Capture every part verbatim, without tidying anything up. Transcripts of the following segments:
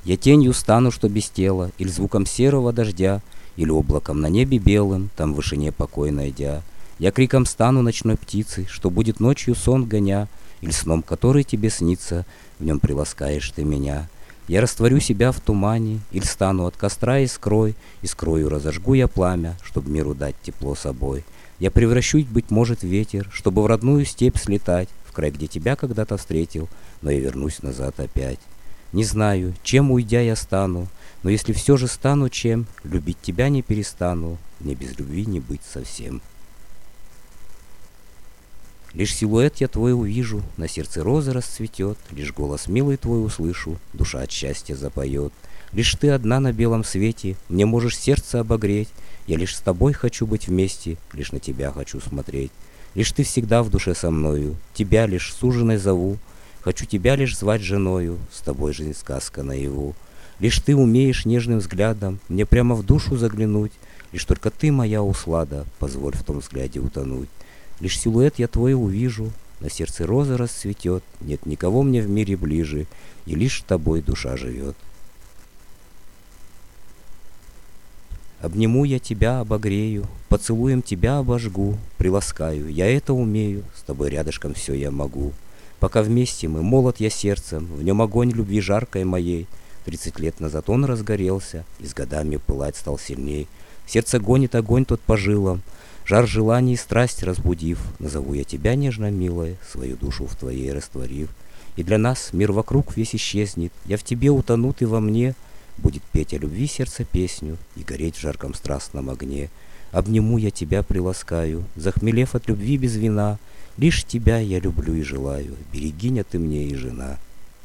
Я тенью стану, что без тела, или звуком серого дождя, или облаком на небе белым, там в вышине покой найдя. Я криком стану ночной птицей, что будет ночью сон гоня, или сном, который тебе снится, в нем приласкаешь ты меня. Я растворю себя в тумане, или стану от костра искрой, искрою разожгу я пламя, чтоб миру дать тепло собой. Я превращусь, быть может, в ветер, чтобы в родную степь слетать, в край, где тебя когда-то встретил, но я вернусь назад опять. Не знаю, чем уйдя я стану, но если все же стану чем, любить тебя не перестану, мне без любви не быть совсем. Лишь силуэт я твой увижу, на сердце роза расцветет, лишь голос милый твой услышу, душа от счастья запоет. Лишь ты одна на белом свете, мне можешь сердце обогреть, я лишь с тобой хочу быть вместе, лишь на тебя хочу смотреть. Лишь ты всегда в душе со мною, тебя лишь суженой зову, хочу тебя лишь звать женою, с тобой жизнь сказка наяву. Лишь ты умеешь нежным взглядом мне прямо в душу заглянуть, лишь только ты моя услада, позволь в том взгляде утонуть. Лишь силуэт я твой увижу, на сердце роза расцветет, нет никого мне в мире ближе, и лишь тобой душа живет. Обниму я тебя, обогрею, поцелуем тебя обожгу, приласкаю, я это умею, с тобой рядышком все я могу. Пока вместе мы, молод я сердцем, в нем огонь любви жаркой моей. Тридцать лет назад он разгорелся, и с годами пылать стал сильней. Сердце гонит огонь тот по жилам, жар желаний и страсть разбудив, назову я тебя, нежно милая, свою душу в твоей растворив. И для нас мир вокруг весь исчезнет, я в тебе утону, ты во мне. Будет петь о любви сердце песню и гореть в жарком страстном огне. Обниму я тебя, приласкаю, захмелев от любви без вина. Лишь тебя я люблю и желаю, берегиня ты мне и жена.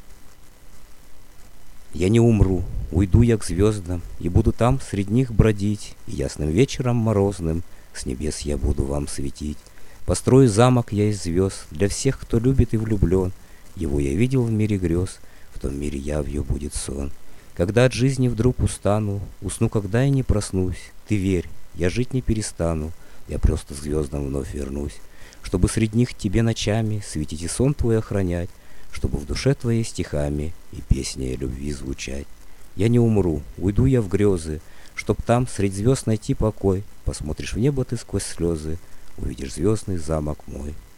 Я не умру, уйду я к звездам, и буду там среди них бродить, и ясным вечером морозным с небес я буду вам светить. Построю замок я из звезд для всех, кто любит и влюблен. Его я видел в мире грез, в том мире явью будет сон. Когда от жизни вдруг устану, усну, когда я не проснусь, ты верь, я жить не перестану, я просто к звездам вновь вернусь, чтобы среди них тебе ночами светить и сон твой охранять, чтобы в душе твоей стихами и песней о любви звучать. Я не умру, уйду я в грезы, чтоб там средь звезд найти покой. Посмотришь в небо ты сквозь слезы, увидишь звездный замок мой.